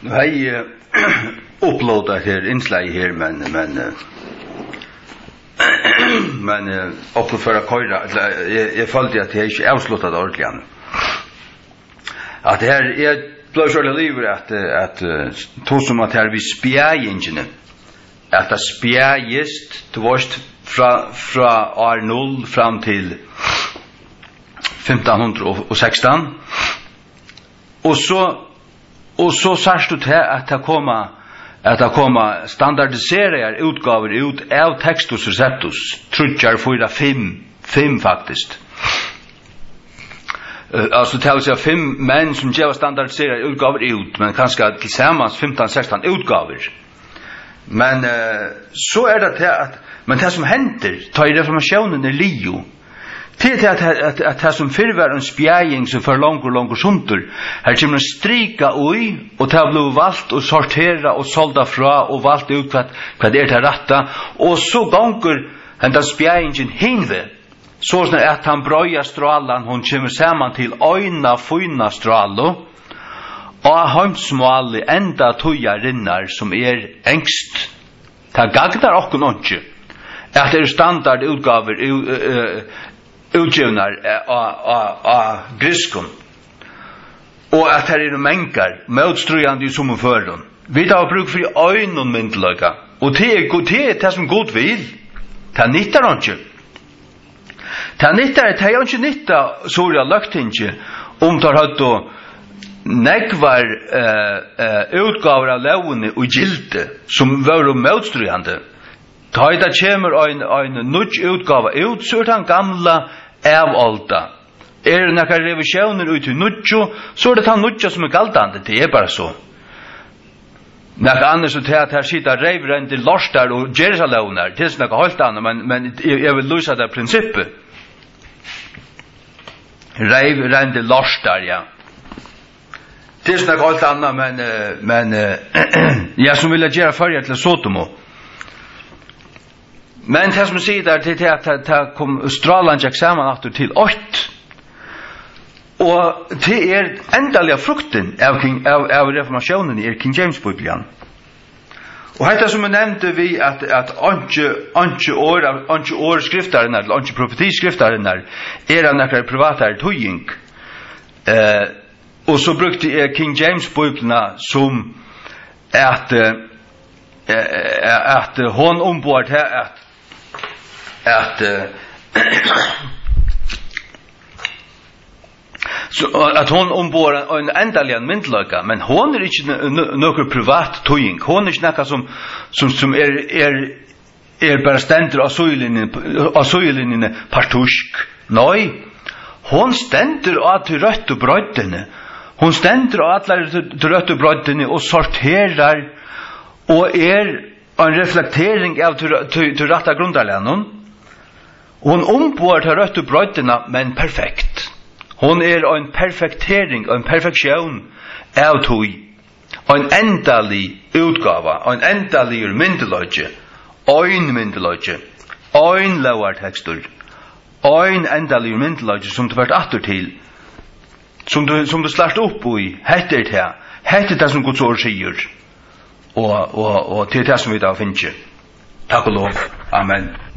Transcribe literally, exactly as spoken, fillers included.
hej uploadat här inslag här men men men också för att köra jag följde att det är inte avslutat ordentligt. Att det här är plötsligt livet att att to som att här vi spjäingen att det spjägist tvåst från från år noll fram till femton sexton och så och så särst du till att det komma att det komma standardiserade utgåvor ut av Textus Receptus trutjar fyra fem fem faktiskt. Uh, alltså det är fem män som ger standardiserade utgåvor ut men kanske tillsammans femton sexton utgåvor. Men uh, så är det att men det som händer tar i reformationen är lio. Det är att att att det som förvar en spjäing så för långt och långt sunter. Här kommer strika oj och ta bli valt och sortera och sålda fra och valt ut vad vad det är till rätta och så gånger den spjäingen hinve. Så när att han bröja strålan hon kommer samman till öjna fina strålo. Och han smål ända toja rinnar som är ängst. Ta gagnar och nånche. Att det är standard utgåvor utgivnar av griskon och att här är mänkar motströjande i som fördon. Vi tar bruk för ögonen myndlöka och det är god det är det som god vill. Ta nittar inte. Ta nittar det är inte nitta så jag lagt inte om tar hött och nekvar uh, uh, utgåvor av lovene och gilte som var motströjande. Ta i det kommer en, en nudge utgåva ut så är den gamla avalta. Är det några revisioner ut i nudge så är det den nudge som är galtande. Det är bara så. Några annars så tar att här sitter rejvrände lorstar och Jerusalem. Det är något helt annat men, men jag vill lösa det principet. Rejvrände lorstar, ja. Det är något helt annat men, men jag som vill göra förr till Sotomo. Men det som säger där till att det kom strålande examen åter till åt. Och det är ändliga frukten av, av, av reformationen i King James Bibeln. Och här som jag nämnde vi att att anke anke år anke år skriftaren eller anke profetiskriftaren är en några privata tojing. Eh och så brukte jag King James Bibeln som att eh, att hon ombord här att att uh, så att hon ombord en ändaligen myndlöka men hon är inte någon privat tojing hon är inte som som som är är är bara ständer av söjlinjen av söjlinjen partusk nej hon ständer att rött och brödene hon ständer att alla rött och brödene och sorterar och är en reflektering av till rätta grundlägganden. Hon ombord har rött upp bröderna, men perfekt. Hon är en perfektering, en perfektion av tog. En endalig utgava, en endalig myndelöge, en myndelöge, en lovartextur, en endalig myndelöge som du varit atter till, som du, som du slart upp i, heter det här, heter det som Guds ord säger, och, och, och till det som vi da finner. Tack och lov. Amen.